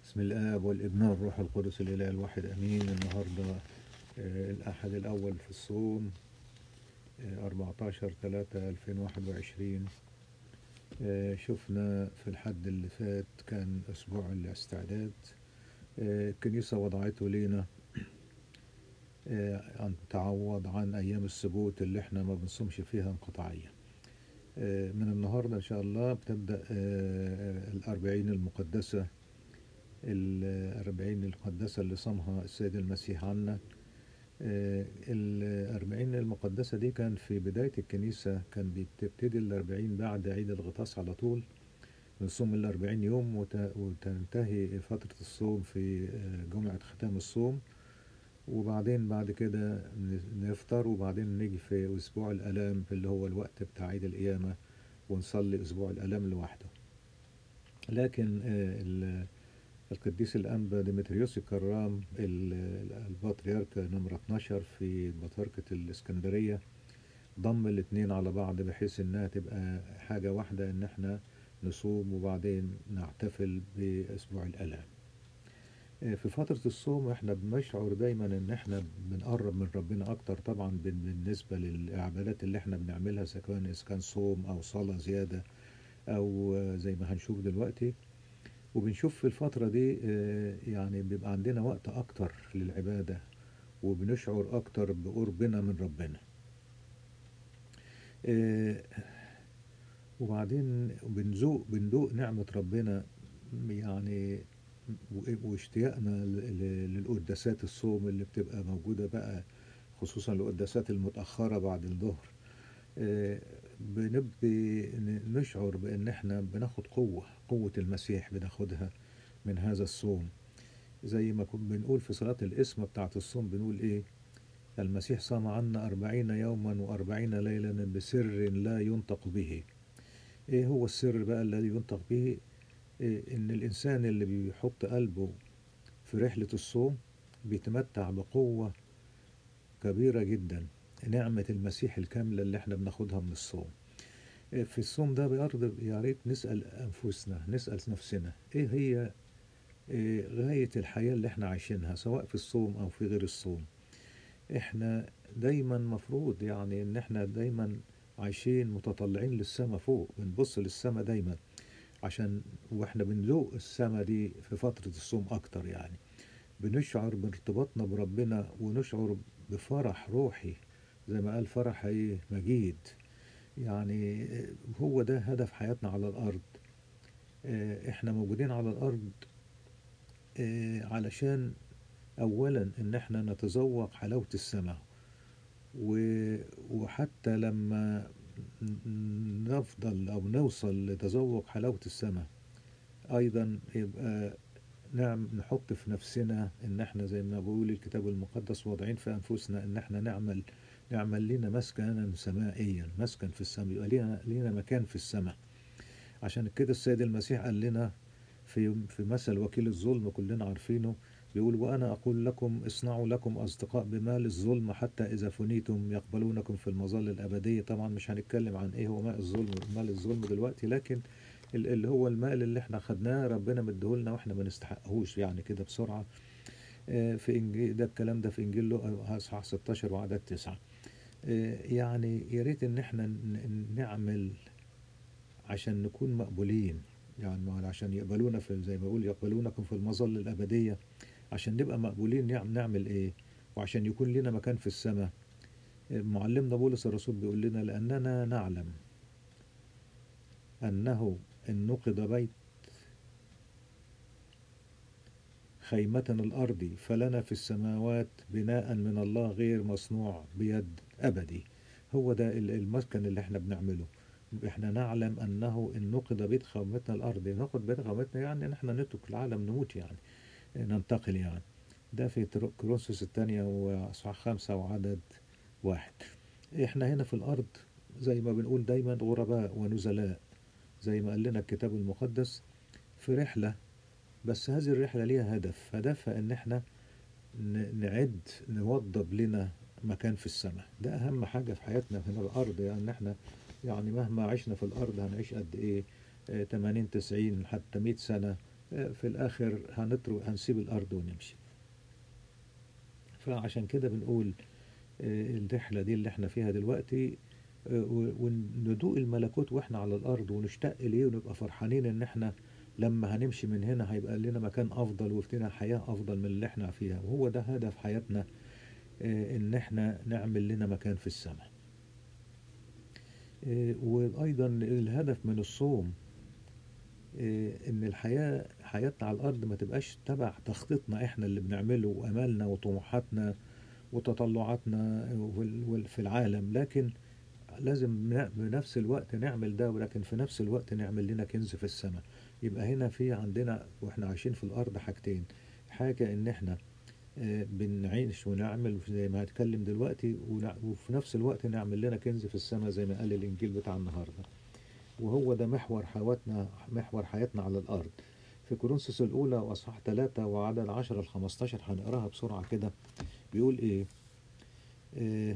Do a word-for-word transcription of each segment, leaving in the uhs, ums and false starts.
بسم الآب والابن والروح القدس الإله الواحد أمين. النهاردة آه، الأحد الأول في الصوم، آه، أربعتاشر ثلاثة ألفين وواحد وعشرين. آه، شفنا في الحد اللي فات كان أسبوع الاستعداد. آه، الكنيسة وضعته لينا آه، أن تعوض عن أيام السبوت اللي احنا ما بنصومش فيها انقطاعية. آه، من النهاردة إن شاء الله بتبدأ آه، الأربعين المقدسة، الأربعين المقدسة اللي صامها السيد المسيح عنا. آه، الأربعين المقدسة دي كان في بداية الكنيسة، كان بتبتدي الأربعين بعد عيد الغطاس على طول، نصوم الأربعين يوم وت- وتنتهي فترة الصوم في آه، جمعة ختام الصوم، وبعدين بعد كده ن- نفطر، وبعدين نيجي في أسبوع الآلام اللي هو الوقت بتاع عيد القيامة ونصلي أسبوع الآلام لوحده. لكن آه، ال- القديس الأنبا ديمتريوس الكرام ال- البطريرك نمرة اتناشر في بطريركة الإسكندرية ضم الاتنين على بعض بحيث إنها تبقى حاجة واحدة، إن إحنا نصوم وبعدين نحتفل بأسبوع الآلام. آه، في فترة الصوم إحنا بنشعر دايما إن إحنا بنقرب من ربنا أكتر، طبعا بن- بالنسبة للعبادات اللي إحنا بنعملها، سواء كان إذا كان صوم أو صلاة زيادة أو آه، زي ما هنشوف دلوقتي. وبنشوف في الفترة دي آه، يعني بيبقى عندنا وقت أكتر للعبادة، وبنشعر أكتر بقربنا من ربنا. آه، وبعدين بنذوق بندوق نعمة ربنا يعني، و- واشتياقنا ل- ل- للقداسات الصوم اللي بتبقى موجودة بقى، خصوصا القداسات المتأخرة بعد الظهر. آه، بنبدي ن- نشعر بأن احنا بناخد قوة قوة المسيح بناخدها من هذا الصوم. زي ما كنا بنقول في صلاة القسمة بتاعة الصوم، بنقول إيه؟ المسيح صام عنا أربعين يوما وأربعين ليلة بسر لا ينطق به. إيه هو السر بقى الذي ينطق به؟ إيه؟ إن الإنسان اللي بيحط قلبه في رحلة الصوم بيتمتع بقوة كبيرة جدا، نعمة المسيح الكاملة اللي احنا بناخدها من الصوم. إيه في الصوم ده بيرضى، يا ريت نسأل أنفسنا، نسأل نفسنا إيه هي إيه غاية الحياة اللي احنا عايشينها، سواء في الصوم أو في غير الصوم. احنا دايما مفروض يعني ان احنا دايما عايشين متطلعين للسما فوق، بنبص للسما دايما، عشان واحنا بنذوق السما دي في فترة الصوم اكتر، يعني بنشعر بارتباطنا بربنا ونشعر بفرح روحي، زي ما قال فرح ايه مجيد. يعني هو ده هدف حياتنا على الارض. اه، احنا موجودين على الارض اه، علشان اولا ان احنا نتذوق حلاوة السماء، و- وحتى لما ن- نفضل أو نوصل لتذوق حلاوة السماء أيضا يبقى نعم نحط في نفسنا إن إحنا زي ما بيقول الكتاب المقدس واضعين في أنفسنا إن إحنا نعمل نعمل لنا مسكنا سمائيا، مسكن في السماء، يبقى لينا لينا مكان في السماء. عشان كده السيد المسيح قال لنا في في مثل وكيل الظلم كلنا عارفينه، بيقول وأنا أقول لكم اصنعوا لكم أصدقاء بمال الظلم حتى إذا فنيتم يقبلونكم في المظل الأبدية. طبعا مش هنتكلم عن إيه هو مال الظلم مال الظلم دلوقتي، لكن ال- اللي هو المال اللي احنا خدناه ربنا مديهولنا واحنا ما نستحقهوش يعني كده بسرعة. آه، في إنجيل ده، الكلام ده في إنجيل لوقا اصحاح ستاشر وعدد تسعة. آه، يعني يا ريت إن احنا ن- نعمل عشان نكون مقبولين، يعني ما عشان يقبلونا في زي ما بقول يقبلونكم في المظل الأبدية، عشان نبقى مقبولين نعم نعمل إيه؟ وعشان يكون لنا مكان في السماء. معلمنا بولس الرسول بيقول لنا لأننا نعلم أنه إن نقض بيت خيمتنا الأرضي فلنا في السماوات بناء من الله غير مصنوع بيد أبدي. هو ده ال- المسكن اللي احنا بنعمله. احنا نعلم أنه إن نقض بيت خيمتنا الأرضي، نقض بيت خيمتنا يعني إن احنا نترك العالم نموت، يعني ننتقل يعني. ده في تر- كورنثوس الثانية وأصحاح خمسة وعدد واحد. احنا هنا في الأرض زي ما بنقول دايما غرباء ونزلاء، زي ما قال لنا الكتاب المقدس، في رحلة. بس هذه الرحلة ليها هدف، هدفها ان احنا ن- نعد نوضب لنا مكان في السماء. ده اهم حاجة في حياتنا هنا الارض، يعني احنا يعني مهما عشنا في الارض هنعيش قد ايه؟ آه، تمانين تسعين حتى مئة سنة، آه، في الآخر هنترك هنسيب الأرض ونمشي. فعشان كده بنقول آه، الرحلة دي اللي احنا فيها دلوقتي، آه، و- وندوق الملكوت واحنا على الأرض ونشتاق إليه ونبقى فرحانين إن احنا لما هنمشي من هنا هيبقى لنا مكان أفضل وفينا حياة أفضل من اللي احنا فيها. وهو ده هدف حياتنا، آه، إن احنا نعمل لنا مكان في السماء. آه، وأيضا الهدف من الصوم، آه، إن الحياة حياتنا على الأرض ما تبقاش تبع تخطيطنا احنا اللي بنعمله وأمالنا وطموحاتنا وتطلعاتنا وال- وال- في العالم، لكن لازم ن- بنفس الوقت نعمل ده، ولكن في نفس الوقت نعمل لنا كنز في السماء. يبقى هنا في عندنا واحنا عايشين في الأرض حاجتين: حاجة إن احنا آه، بنعيش ونعمل زي ما هتكلم دلوقتي، ونع- وفي نفس الوقت نعمل لنا كنز في السماء زي ما قال الإنجيل بتاع النهاردة. وهو ده محور حياتنا، محور حياتنا على الأرض. في كورنثوس الأولى وأصحاح ثلاثة وعدد عشرة ل خمستاشر هنقراها بسرعة كده. بيقول إيه؟ آه،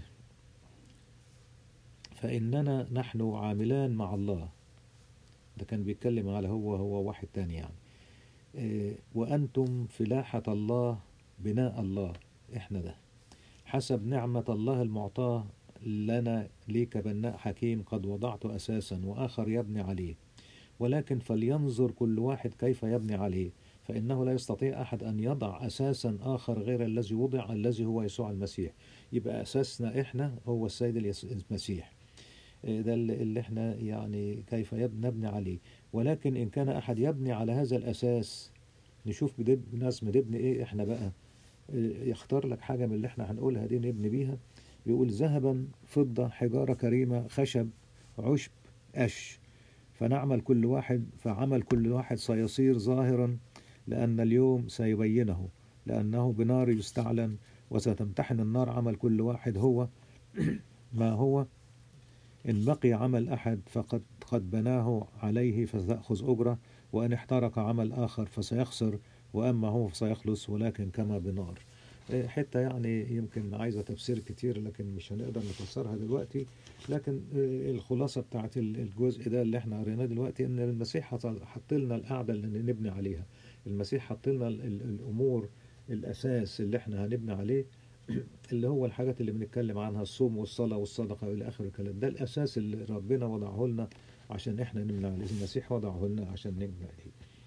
فإننا نحن عاملان مع الله. ده كان بيتكلم على هو هو واحد تاني يعني. إيه، وأنتم فلاحة الله، بناء الله. إحنا ده حسب نعمة الله المعطاة لنا لي كبناء حكيم، قد وضعت أساسا وآخر يبني عليه، ولكن فلينظر كل واحد كيف يبني عليه، فإنه لا يستطيع أحد أن يضع أساسا آخر غير الذي وضع، الذي هو يسوع المسيح. يبقى أساسنا إحنا هو السيد اليس- المسيح. ده اللي اللي احنا يعني كيف يب- نبني عليه. ولكن إن كان أحد يبني على هذا الأساس، نشوف بدب ناس بنبني إيه إحنا بقى. إيه، يختار لك حاجة من اللي احنا هنقولها دي نبني بيها. بيقول: ذهبا، فضة، حجارة كريمة، خشب، عشب، قش، فنعمل كل واحد فعمل كل واحد سيصير ظاهرا، لأن اليوم سيبينه، لأنه بنار يستعلن، وستمتحن النار عمل كل واحد هو ما هو. إن بقي عمل أحد فقد قد بناه عليه فسيأخذ أجرة، وإن احترق عمل آخر فسيخسر، وأما هو فسيخلص، ولكن كما بنار. إيه، حتة يعني يمكن عايزة تفسير كتير، لكن مش هنقدر نفسرها دلوقتي. لكن إيه، الخلاصة بتاعت ال- الجزء ده اللي احنا قريناه دلوقتي، إن المسيح حط حط لنا القاعدة اللي نبني عليها. المسيح حط لنا ال- ال- الأمور، الأساس اللي احنا هنبني عليه، اللي هو الحاجات اللي بنتكلم عنها: الصوم والصلاة والصدقة إلى آخر الكلام. ده الأساس اللي ربنا وضعه لنا عشان إحنا نمنع عليه. المسيح وضعه لنا عشان نمنع عليه.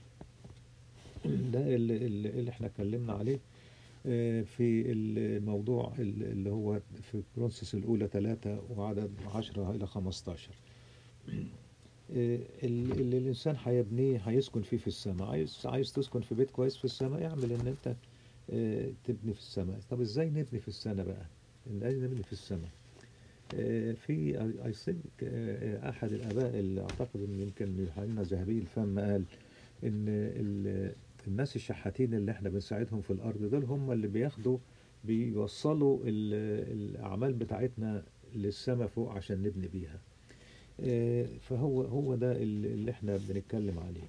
ده اللي, اللي اللي إحنا اتكلمنا عليه آه، في الموضوع اللي هو في كورنثوس الأولى ثلاثة وعدد عشرة إلى خمستاشر. آه، اللي اللي الإنسان هيبنيه هيسكن فيه في السماء. عايز عايز تسكن في بيت كويس في السماء، اعمل إن أنت آه، تبني في السماء. طب إزاي نبني في السماء بقى؟ إزاي نبني في السماء؟ آه، في اي ثينك احد الاباء اللي اعتقد ان يمكن يوحنا ذهبي الفم قال ان ال- الناس الشحاتين اللي احنا بنساعدهم في الارض دول هم اللي بياخدوا بيوصلوا ال- الاعمال بتاعتنا للسماء فوق عشان نبني بيها. آه، فهو هو ده اللي اللي احنا بنتكلم عليه.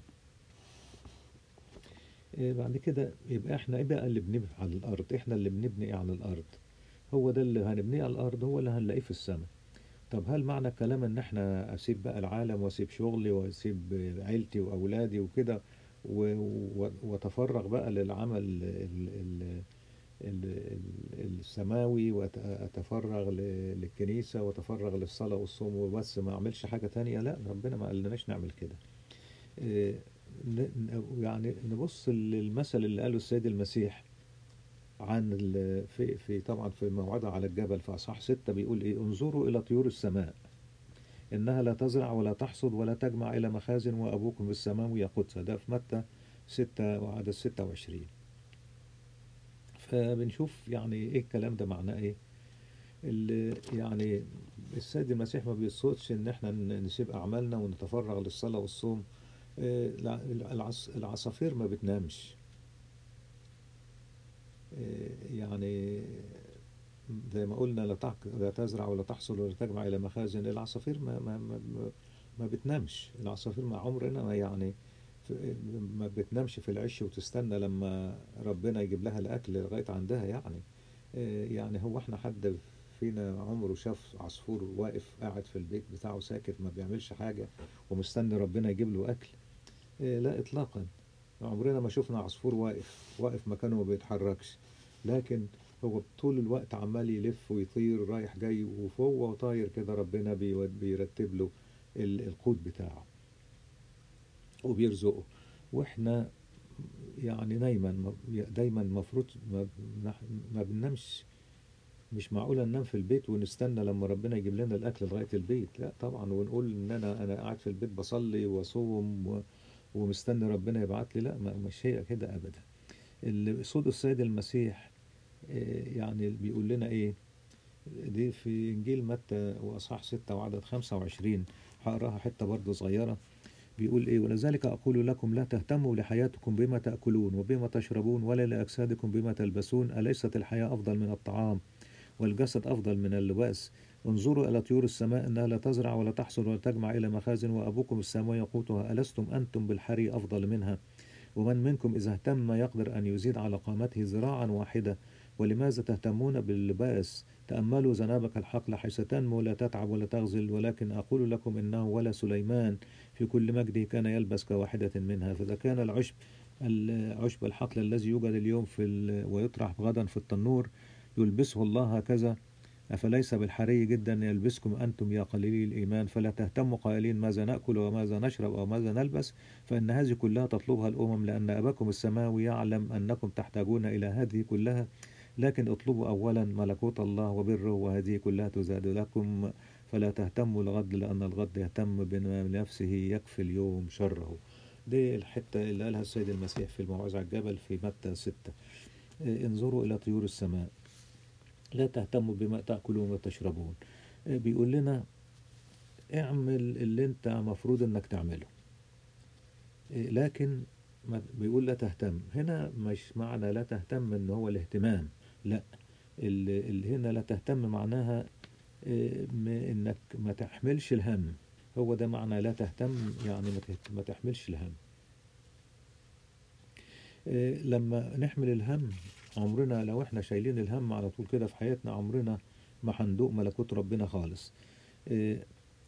آه، بعد كده يبقى احنا ايه بقى اللي بنبني على الارض؟ احنا اللي بنبني إيه على الارض؟ هو ده اللي هنبنيه على الارض، هو اللي هنلاقيه في السماء. طب هل معنى الكلام ان احنا اسيب بقى العالم واسيب شغلي واسيب عيلتي واولادي وكده و- و- واتفرغ بقى للعمل ال- ال- ال- ال- السماوي، واتفرغ ل- للكنيسة واتفرغ للصلاة والصوم وبس، ما اعملش حاجة تانية؟ لا، ربنا ما قالناش نعمل كده. إيه، ن- ن- يعني نبص للمثل اللي قاله السيد المسيح عن ال- في في طبعا في موعظة على الجبل في اصحاح ستة. بيقول ايه: انظروا الى طيور السماء، إنها لا تزرع ولا تحصد ولا تجمع إلى مخازن، وأبوكم بالسماوي يقودها. ده في متى ستة وعدد ستة وعشرين. فبنشوف يعني إيه الكلام ده معناه إيه. اللي يعني السيد المسيح ما بيقصدش إن إحنا ن- نسيب أعمالنا ونتفرغ للصلاة والصوم. آه، الع- العص- العصافير ما بتنامش. آه، يعني زي ما قلنا: لا تحك- لا تزرع ولا تحصل ولا تجمع إلى مخازن. العصافير ما ما ما, ما ما بتنامش. العصافير مع عمرنا ما يعني في- ما بتنامش في العش وتستنى لما ربنا يجيب لها الأكل لغاية عندها يعني. آه، يعني هو احنا حد فينا عمره شاف عصفور واقف قاعد في البيت بتاعه ساكت ما بيعملش حاجة ومستني ربنا يجيب له أكل؟ آه، لا إطلاقا. عمرنا ما شفنا عصفور واقف واقف مكانه ما بيتحركش، لكن هو طول الوقت عمال يلف ويطير رايح جاي، وهو طاير كده ربنا بيود- بيرتب له ال- القوت بتاعه وبيرزقه. واحنا يعني دايما دايما المفروض ما, ما بننامش. مش معقولة ننام في البيت ونستنى لما ربنا يجيب لنا الأكل لغاية البيت، لا طبعا، ونقول إن أنا أنا قاعد في البيت بصلي وأصوم و- ومستني ربنا يبعت لي، لا، ما- مش هي كده أبدا. اللي صوت السيد المسيح آه، يعني بيقول لنا إيه؟ دي في إنجيل متى وأصحاح ستة وعدد خمسة وعشرين، هقراها حتة برضه صغيرة. بيقول إيه؟ ولذلك أقول لكم لا تهتموا لحياتكم بما تأكلون وبما تشربون، ولا لأجسادكم بما تلبسون. أليست الحياة أفضل من الطعام والجسد أفضل من اللباس؟ انظروا إلى طيور السماء إنها لا تزرع ولا تحصد ولا تجمع إلى مخازن، وأبوكم السماوي يقوتها. ألستم أنتم بالحري أفضل منها؟ ومن منكم إذا اهتم يقدر أن يزيد على قامته ذراعا واحدة. ولماذا تهتمون باللباس؟ تأملوا ذنابك الحقل حيث تنمو، لا تتعب ولا تغزل. ولكن أقول لكم إنه ولا سليمان في كل مجده كان يلبس كواحدة منها. فإذا كان العشب العشب الحقل الذي يوجد اليوم في ال... ويطرح غدا في التنور يلبسه الله هكذا، أفليس بالحري جدا يلبسكم أنتم يا قليلي الإيمان؟ فلا تهتموا قائلين ماذا نأكل وماذا نشرب أو ماذا نلبس، فإن هذه كلها تطلبها الأمم، لأن أباكم السماوي يعلم أنكم تحتاجون إلى هذه كلها. لكن اطلبوا أولا ملكوت الله وبره، وهذه كلها تزاد لكم. فلا تهتموا الغد، لأن الغد يهتم بما نفسه، يكفي اليوم شره. دي الحتة اللي قالها السيد المسيح في الموعظة على الجبل في متى ستة. إيه، انظروا إلى طيور السماء لا تهتموا بما تأكلون وتشربون. إيه، بيقول لنا اعمل اللي انت مفروض انك تعمله. إيه، لكن ما بيقول لا تهتم هنا، مش معنى لا تهتم ان هو الاهتمام، لا. اللي اللي هنا لا تهتم معناها إيه، م- انك ما تحملش الهم. هو ده معنى لا تهتم، يعني ما تهت- ما تحملش الهم. إيه، لما نحمل الهم، عمرنا لو احنا شايلين الهم على طول كده في حياتنا، عمرنا ما هندوق ملكوت ربنا خالص. إيه،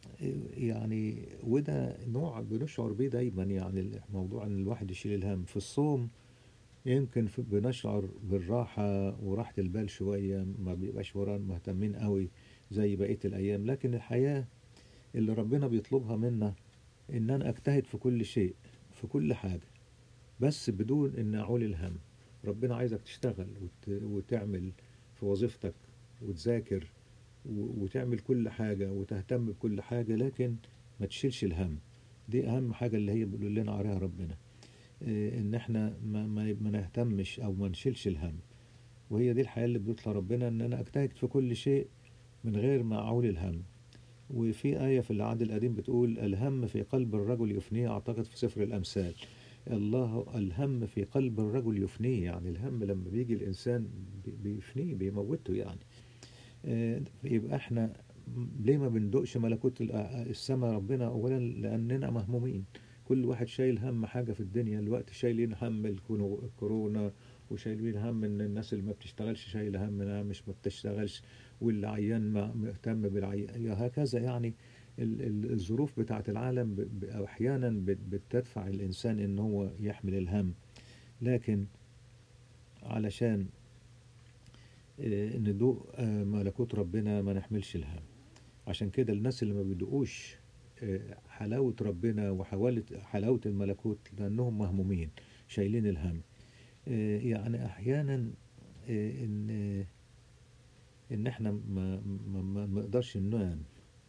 يعني وده نوع بنشعر بيه دايما، يعني موضوع ان الواحد يشيل الهم في الصوم. يمكن في بنشعر بالراحة وراحة البال شوية، ما بيبقاش ورانا مهتمين قوي زي بقية الأيام. لكن الحياة اللي ربنا بيطلبها منا إن أنا أجتهد في كل شيء، في كل حاجة، بس بدون إن أعول الهم. ربنا عايزك تشتغل وت... وتعمل في وظيفتك وتذاكر و- وتعمل كل حاجة وتهتم بكل حاجة، لكن ما تشيلش الهم. دي أهم حاجة اللي هي بيقول لنا عليها ربنا، إيه، إن إحنا ما, ما, ما نهتمش أو ما نشيلش الهم. وهي دي الحياة اللي بيطلع ربنا، إن أنا أجتهد في كل شيء من غير ما أعول الهم. وفي آية في العهد القديم بتقول الهم في قلب الرجل يفنيه، أعتقد في سفر الأمثال. الله الهم في قلب الرجل يفنيه، يعني الهم لما بيجي الإنسان بي- بيفنيه، بيموته يعني. آه، يبقى احنا ليه ما بندقش ملكوت السماء ربنا؟ اولا لاننا مهمومين. كل واحد شايل هم حاجة في الدنيا الوقت، شايلين هم الكونو- الكورونا، وشايلين هم ان الناس اللي ما بتشتغلش شايله هم انها مش ما بتشتغلش، واللي عيان ما مهتم بالعيان، هكذا يعني. ال- ال- الظروف بتاعت العالم ب- ب- احيانا بت- بتدفع الانسان ان هو يحمل الهم. لكن علشان آه، ندوق آه، ملكوت ربنا ما نحملش الهم. عشان كده الناس اللي ما بيدوقوش آه، حلاوة ربنا وحلاوة حلاوة الملكوت، لأنهم مهمومين شايلين الهم. آه، يعني أحيانا آه، إن آه، إن إحنا ما ما ما ما نقدرش ننام،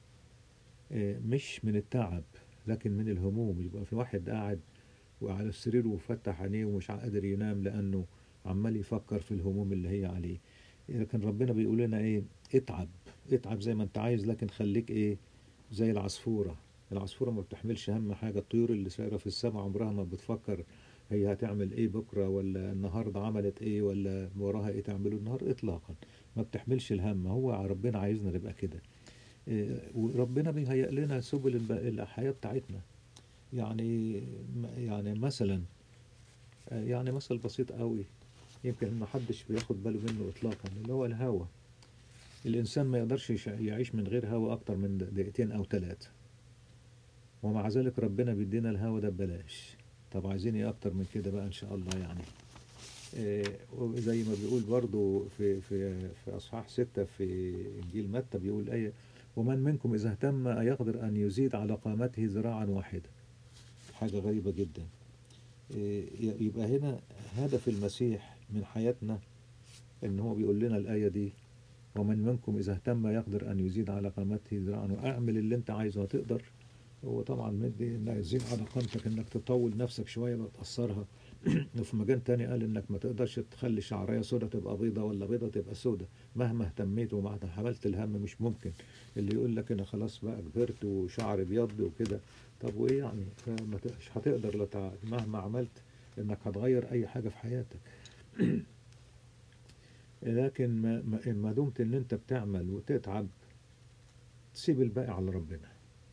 آه، مش من التعب لكن من الهموم. يبقى في واحد قاعد وعلى السرير وفتح عينيه ومش قادر ينام، لأنه عمال يفكر في الهموم اللي هي عليه. لكن ربنا بيقول لنا ايه؟ اتعب، اتعب زي ما انت عايز، لكن خليك ايه؟ زي العصفورة. العصفورة ما بتحملش هم حاجة. الطيور اللي سايرة في السماء عمرها ما بتفكر هي هتعمل ايه بكرة، ولا النهاردة عملت ايه، ولا وراها ايه تعمله النهار، اطلاقا ما بتحملش الهم. هو ربنا عايزنا نبقى كده. إيه، وربنا بيهيئ لنا سبل الب- الحياة بتاعتنا. يعني يعني مثلا، يعني مثل بسيط قوي، يمكن ما حدش بياخد باله منه اطلاقا، اللي هو الهوا. الانسان ما يقدرش يش- يعيش من غير هوا اكتر من دقيقتين او ثلاثة، ومع ذلك ربنا بيدينا الهوا ده ببلاش. طب عايزين ايه اكتر من كده بقى ان شاء الله يعني. آه، وزي ما بيقول برضو في في في اصحاح ستة في انجيل متى بيقول ايه: ومن منكم اذا اهتم يقدر ان يزيد على قامته ذراعا واحدة. حاجة غريبة جدا. آه، يبقى هنا هدف المسيح من حياتنا ان هو بيقول لنا الايه دي: ومن منكم اذا اهتم يقدر ان يزيد على قامته ذراعا. واعمل اللي انت عايزه هتقدر. هو طبعا مدي انك يزيد على قامتك انك تطول نفسك شويه وتقصرها. وفي مجال تاني قال انك ما تقدرش تخلي شعريه سودة تبقى بيضة ولا بيضة تبقى سودة. مهما اهتميت ومهما حملت الهم مش ممكن. اللي يقول لك انا خلاص بقى كبرت وشعري بيض وكده، طب وايه يعني؟ ما ت- مش هتقدر لا تع- مهما عملت انك هتغير اي حاجة في حياتك. لكن ما, ما ما دمت ان انت بتعمل وتتعب، تسيب الباقي على ربنا.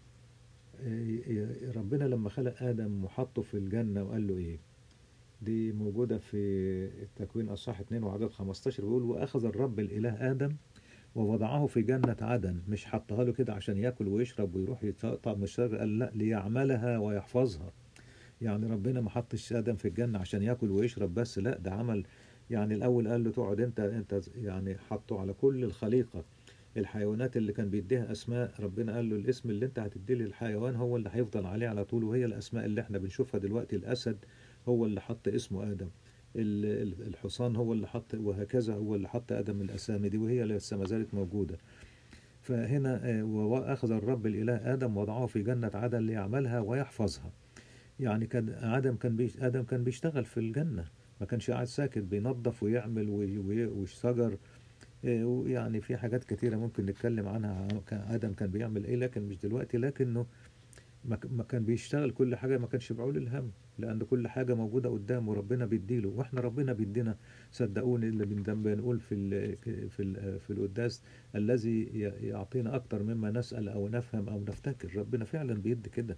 إيه- ربنا لما خلق آدم وحطه في الجنة وقال له ايه؟ دي موجودة في التكوين أصحاح اتنين وعدد خمستاشر بيقول: وأخذ الرب الإله آدم ووضعه في جنة عدن. مش حطها له كده عشان ياكل ويشرب ويروح يتقطع من الشجر، قال لا، ليعملها ويحفظها. يعني ربنا ما حطش آدم في الجنة عشان ياكل ويشرب بس، لا، ده عمل. يعني الأول قال له تقعد أنت أنت يعني حطه على كل الخليقة. الحيوانات اللي كان بيديها أسماء، ربنا قال له الاسم اللي أنت هتديه للحيوان هو اللي هيفضل عليه على طول، وهي الأسماء اللي احنا بنشوفها دلوقتي. الأسد هو اللي حط اسمه آدم. ال- ال- الحصان هو اللي حط، وهكذا هو اللي حط آدم الأسامي دي، وهي لسه ما زالت موجودة. فهنا آه، وأخذ الرب الإله آدم وضعه في جنة عدن ليعملها ويحفظها. يعني كان آدم كان بيش آدم كان بيشتغل في الجنة. ما كانش قاعد ساكت، بينظف ويعمل وي- وي- ويشتغل. إيه، ويعني في حاجات كتيرة ممكن نتكلم عنها، كان آدم كان بيعمل إيه، لكن مش دلوقتي. لكنه ما ك- ما كان بيشتغل كل حاجة، ما كانش بعول الهم، لأن كل حاجة موجودة قدامه ربنا بيديله. وإحنا ربنا بيدينا. صدقوني اللي بن- بنقول في ال في ال في القداس: الذي ي- يعطينا أكتر مما نسأل أو نفهم أو نفتكر. ربنا فعلا بيدي كده.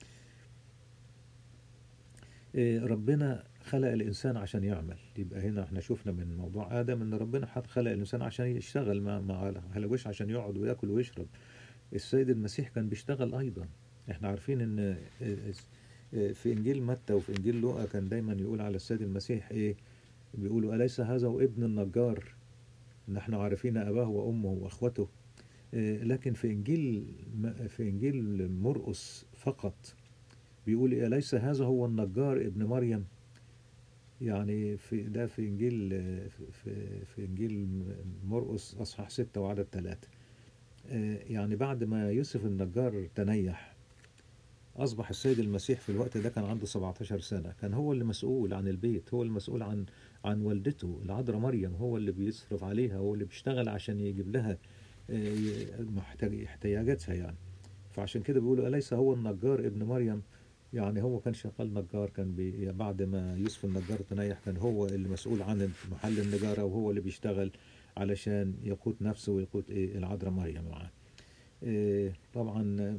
إيه، ربنا خلق الإنسان عشان يعمل. يبقى هنا احنا شفنا من موضوع آدم إن ربنا حط خلق الإنسان عشان يشتغل، ما ما خلقوش عشان يقعد وياكل ويشرب. السيد المسيح كان بيشتغل أيضا. احنا عارفين إن آه، آه، في إنجيل متى وفي إنجيل لوقا كان دايما يقول على السيد المسيح إيه؟ بيقولوا: أليس هذا هو ابن النجار؟ نحن عارفين أباه وأمه وأخوته. آه، لكن في إنجيل في إنجيل مرقس فقط بيقول: أليس هذا هو النجار ابن مريم؟ يعني في ده في إنجيل في في إنجيل مرقس أصحاح ستة وعدد ثلاثة. يعني بعد ما يوسف النجار تنيح، أصبح السيد المسيح في الوقت ده كان عنده سبعتاشر سنة. كان هو اللي مسؤول عن البيت، هو المسؤول عن عن والدته العذراء مريم، هو اللي بيصرف عليها، هو اللي بيشتغل عشان يجيب لها آه، محتاج- احتياجاتها يعني. فعشان كده بيقولوا: أليس هو النجار ابن مريم؟ يعني هو كان شغال نجار، كان بي بعد ما يوسف النجار تنيح كان هو اللي مسؤول عن محل النجارة، وهو اللي بيشتغل علشان يقود نفسه ويقود إيه العذراء مريم معاه. إيه طبعا.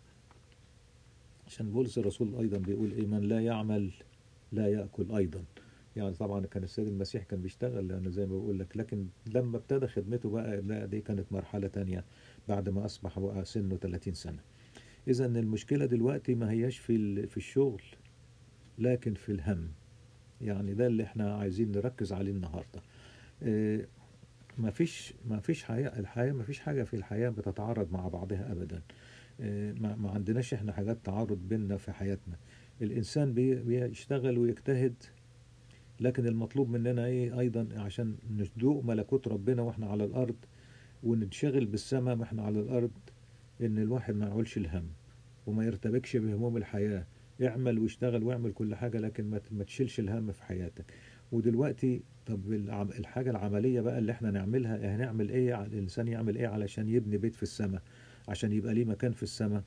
عشان بولس الرسول أيضا بيقول: إيه من لا يعمل لا يأكل أيضا. يعني طبعا كان السيد المسيح كان بيشتغل، لأنه زي ما بقول لك، لكن لما ابتدى خدمته بقى لا، دي كانت مرحلة تانية بعد ما أصبح بقى سنه ثلاثين سنة. إذا المشكلة دلوقتي ما هياش في ال- في الشغل، لكن في الهم. يعني ده اللي احنا عايزين نركز عليه النهاردة. اه، ما فيش ما فيش حياة الحياة ما فيش حاجة في الحياة بتتعارض مع بعضها أبدا. اه، ما ما عندناش احنا حاجات تعارض بيننا في حياتنا. الإنسان بي- بيشتغل ويجتهد، لكن المطلوب مننا ايه أيضا عشان ندوق ملكوت ربنا واحنا على الأرض، وننشغل بالسماء واحنا على الأرض، إن الواحد ما يعولش الهم وما يرتبكش بهموم الحياة. اعمل واشتغل واعمل كل حاجة، لكن ما ما تشيلش الهم في حياتك. ودلوقتي طب العم- الحاجة العملية بقى اللي احنا نعملها، هنعمل ايه ع- الإنسان يعمل ايه علشان يبني بيت في السماء، عشان يبقى ليه مكان في السماء؟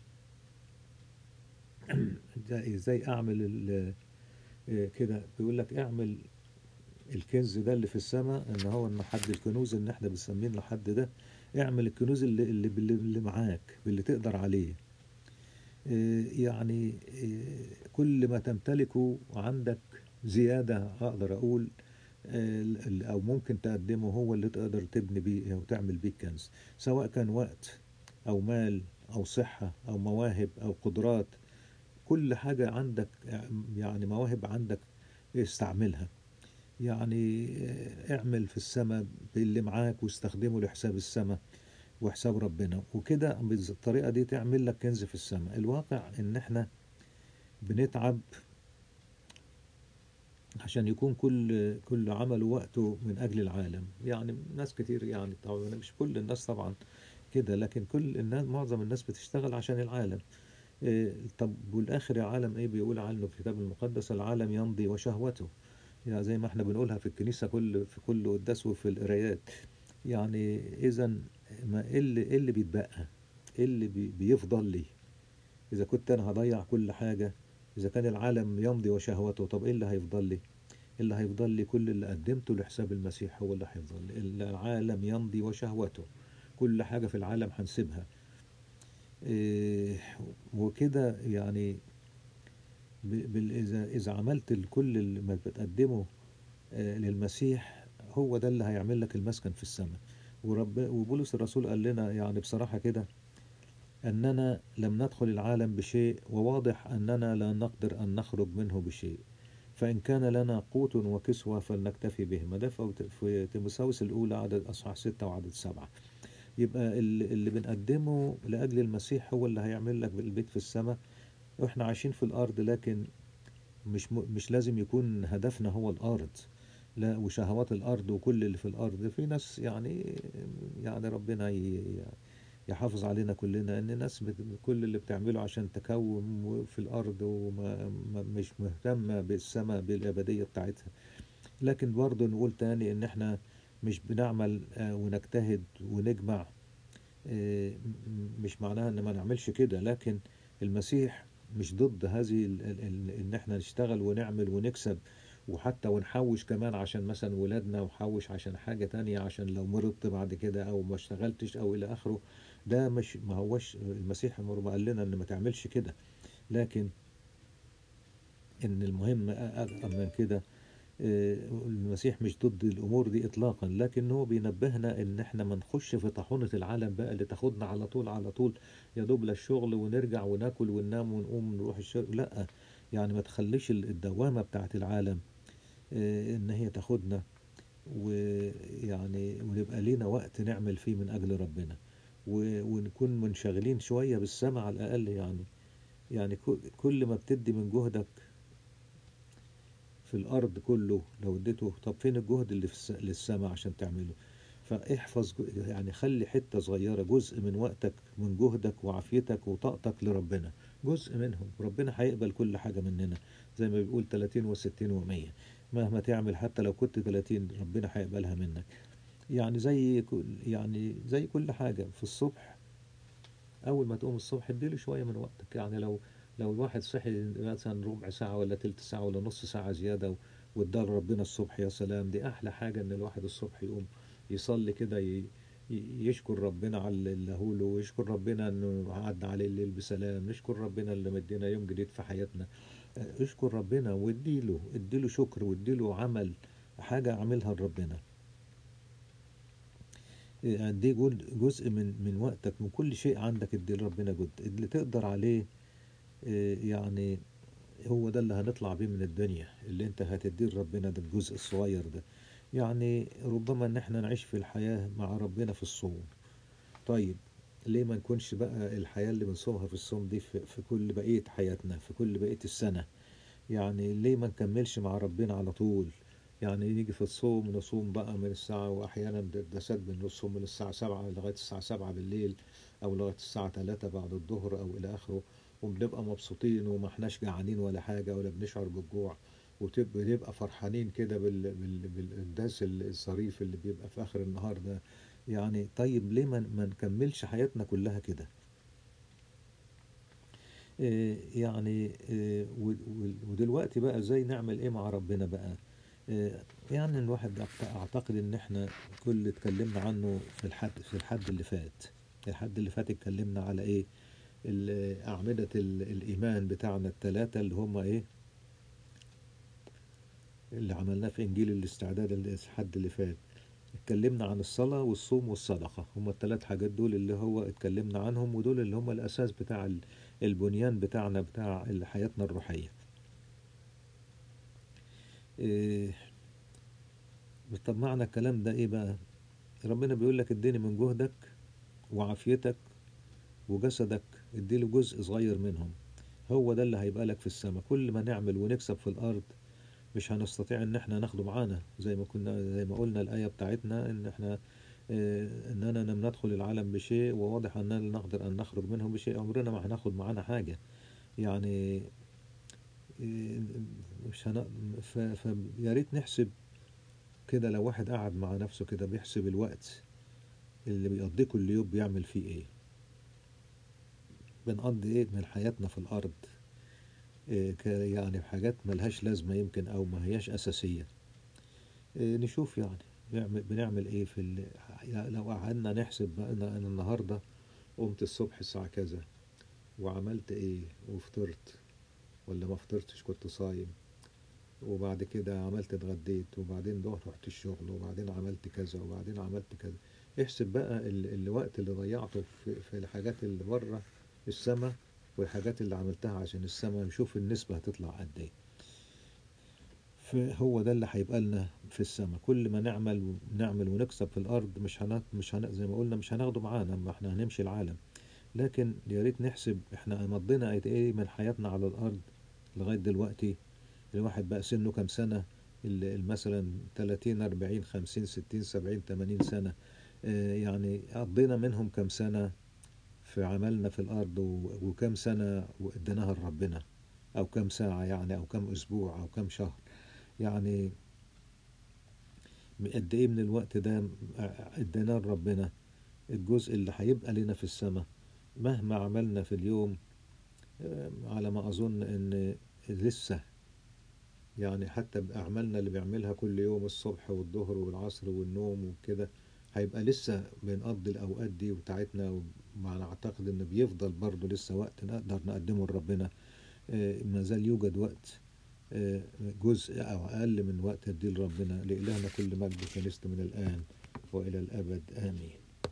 ده ازاي اعمل ال- إيه كده بيقول لك: اعمل الكنز ده اللي في السماء، ان هو ان حد الكنوز اللي احنا بنسميه لحد ده. اعمل الكنوز اللي اللي, باللي اللي معاك باللي تقدر عليه. إيه يعني إيه كل ما تمتلكه عندك زيادة أقدر أقول، آه، أو ممكن تقدمه، هو اللي تقدر تبني بيه أو تعمل بيه كنز. سواء كان وقت أو مال أو صحة أو مواهب أو قدرات، كل حاجة عندك، يعني مواهب عندك استعملها. يعني آه، اعمل في السماء باللي معاك واستخدمه لحساب السماء وحساب ربنا، وكده بالطريقة دي تعمل لك كنز في السماء. الواقع ان احنا بنتعب عشان يكون كل كل عمل وقته من اجل العالم. يعني ناس كتير، يعني طبعا مش كل الناس طبعا كده، لكن كل الناس، معظم الناس بتشتغل عشان العالم. إيه، طب والآخر العالم ايه بيقول عنه في الكتاب المقدس؟ العالم يمضي وشهوته. يعني زي ما احنا بنقولها في الكنيسة كل في كل قداس وفي القرايات. يعني اذا ما ايه اللي ايه اللي بيتبقى؟ ايه اللي بي بيفضل لي اذا كنت انا هضيع كل حاجة؟ اذا كان العالم يمضي وشهوته، طب ايه اللي هيفضل لي؟ اللي هيفضل لي كل اللي قدمته لحساب المسيح هو اللي هيفضل لي. العالم يمضي وشهوته، كل حاجة في العالم هنسيبها. إيه، وكده يعني ب- بال- إذا إذا عملت الكل اللي ما بتقدمه آه، للمسيح، هو ده اللي هيعمل لك المسكن في السماء. ورب وبولس الرسول قال لنا يعني بصراحة كده، أننا لم ندخل العالم بشيء، وواضح أننا لا نقدر أن نخرج منه بشيء. فإن كان لنا قوت وكسوة فلنكتفي بهما. ده في في تيموثاوس الأولى عدد أصحاح ستة وعدد سبعة. يبقى اللي اللي بنقدمه لأجل المسيح هو اللي هيعمل لك البيت في السماء. واحنا عايشين في الأرض، لكن مش م... مش لازم يكون هدفنا هو الأرض، لا، وشهوات الأرض وكل اللي في الأرض. في ناس يعني يعني ربنا ي... يحافظ علينا كلنا، ان الناس بت... كل اللي بتعمله عشان تكوم في الأرض، ومش مهتمة بالسماء بالأبدية بتاعتها. لكن برضه نقول تاني ان احنا مش بنعمل آه، ونجتهد ونجمع. آه، م- مش معناها ان ما نعملش كده، لكن المسيح مش ضد هذه ال- ال- ال- ان احنا نشتغل ونعمل ونكسب، وحتى ونحوش كمان عشان مثلا ولادنا، وحوش عشان حاجة تانية، عشان لو مرضت بعد كده او ما اشتغلتش او الى اخره. ده مش ما هوش المسيح عمره ما قال لنا ان ما تعملش كده. لكن ان المهم اكتر من كده، آه، المسيح مش ضد الامور دي اطلاقا، لكن هو بينبهنا ان احنا ما نخش في طاحونة العالم بقى اللي تاخدنا على طول على طول، يا دوب للشغل ونرجع وناكل وننام ونقوم نروح الشغل. لا، يعني ما تخليش الدوامة بتاعت العالم آه، ان هي تاخدنا، ويعني ونبقى لينا وقت نعمل فيه من اجل ربنا، و- ونكون منشغلين شوية بالسماء على الاقل. يعني يعني كل كل ما بتدي من جهدك في الأرض كله لو اديته، طب فين الجهد اللي في الس... للسماء عشان تعمله؟ فاحفظ ج- يعني خلي حتة صغيرة، جزء من وقتك من جهدك وعافيتك وطاقتك لربنا، جزء منهم. ربنا هيقبل كل حاجة مننا، زي ما بيقول ثلاثين و60 و100. مهما تعمل حتى لو كنت ثلاثين ربنا هيقبلها منك. يعني زي كل يعني زي كل حاجة في الصبح، أول ما تقوم الصبح اديله شوية من وقتك. يعني لو لو الواحد صحي مثلا ربع ساعة ولا تلت ساعة ولا نص ساعة زيادة و- وادار ربنا الصبح، يا سلام، دي أحلى حاجة إن الواحد الصبح يقوم يصلي كده، ي- ي- يشكر ربنا على اللي هو له، ويشكر ربنا إنه عدى عليه الليل بسلام، نشكر ربنا اللي مدينا يوم جديد في حياتنا. آه، اشكر ربنا واديله اديله شكر واديله عمل، حاجة عاملها لربنا. يعني دي جزء جزء من من وقتك، من كل شيء عندك ادي لربنا جزء اللي تقدر عليه. إيه يعني، هو ده اللي هنطلع بيه من الدنيا، اللي انت هتديه لربنا، ده الجزء الصغير ده. يعني ربما ان احنا نعيش في الحياة مع ربنا في الصوم. طيب، ليه ما نكونش بقى الحياة اللي بنصومها في الصوم دي في, في كل بقية حياتنا، في كل بقية السنة؟ يعني ليه ما نكملش مع ربنا على طول؟ يعني يجي في الصوم نصوم بقى من الساعة، وأحيانا ده سد بنصوم من الساعة سبعة لغاية الساعة سبعة بالليل، أو لغاية الساعة تلاتة بعد الظهر أو إلى آخره، وبنبقى مبسوطين وما احناش جعانين ولا حاجة ولا بنشعر بالجوع، وبنبقى فرحانين كده بال... بال... بالقداس الظريف اللي بيبقى في آخر النهار ده. يعني طيب ليه ما ما نكملش حياتنا كلها كده؟ آه، يعني آه، و- و- ودلوقتي بقى ازاي نعمل ايه مع ربنا بقى؟ آه، يعني الواحد أعت- اعتقد ان احنا كل اللي اتكلمنا عنه في الحد في الحد اللي فات. الحد اللي فات اتكلمنا على ايه؟ ال- أعمدة ال- الإيمان بتاعنا الثلاثة اللي هم إيه؟ اللي عملناه في إنجيل الاستعداد الحد اللي فات. اتكلمنا عن الصلاة والصوم والصدقة، هم الثلاث حاجات دول اللي هو اتكلمنا عنهم، ودول اللي هم الأساس بتاع ال- البنيان بتاعنا بتاع حياتنا الروحية. إيه طب معنى الكلام ده ايه بقى؟ ربنا بيقول لك اديني من جهدك وعافيتك وجسدك، اديله جزء صغير منهم، هو ده اللي هيبقى لك في السماء. كل ما نعمل ونكسب في الارض مش هنستطيع ان احنا ناخده معانا، زي ما كنا زي ما قلنا الآية بتاعتنا ان احنا اه اننا لم ندخل العالم بشيء وواضح اننا لا نقدر ان نخرج منه بشيء. عمرنا ما هناخد معانا حاجة يعني. اه مش هن... ف... فيا ريت نحسب كده، لو واحد قعد مع نفسه كده بيحسب الوقت اللي بيقضيه كل يوم بيعمل فيه ايه، بنقضي ايه من حياتنا في الارض، إيه يعني حاجات ملهاش لازمة يمكن او ما هياش اساسية. إيه نشوف يعني بنعمل, بنعمل ايه في ال... يعني لو قعدنا نحسب بقى انا أنا النهاردة قمت الصبح الساعة كذا وعملت ايه وفطرت ولا ما فطرتش كنت صايم، وبعد كده عملت اتغديت وبعدين ده رحت الشغل وبعدين عملت كذا وبعدين عملت كذا. احسب بقى ال... الوقت اللي ضيعته في, في الحاجات اللي بره السماء والحاجات اللي عملتها عشان السماء، نشوف النسبة هتطلع قد ايه. فهو ده اللي هيبقى لنا في السماء. كل ما نعمل ونعمل ونكسب في الارض مش هن... مش هن... زي ما قلنا مش هناخده معانا، ما احنا هنمشي العالم. لكن يا ريت نحسب احنا مضينا قد ايه من حياتنا على الارض لغايه دلوقتي. الواحد بقى سنه كام سنه، ال- مثلا ثلاثين أربعين خمسين ستين سبعين ثمانين سنه، آه، يعني قضينا منهم كام سنه في عملنا في الارض و- وكم سنه اديناها لربنا، او كم ساعه يعني، او كم اسبوع او كم شهر يعني. قد ايه من الوقت ده اديناه لربنا، الجزء اللي هيبقى لنا في السماء مهما عملنا في اليوم. آه، على ما اظن ان لسه يعني حتى بأعمالنا اللي بيعملها كل يوم الصبح والظهر والعصر والنوم وكده، هيبقى لسه بنقضي الأوقات دي بتاعتنا. وما نعتقد إن بيفضل برضه لسه وقت نقدر نقدمه لربنا. آه، ما زال يوجد وقت، آه، جزء أو أقل من وقت هديه لربنا. لإلهنا كل مجد كنيسة من الآن وإلى الأبد آمين.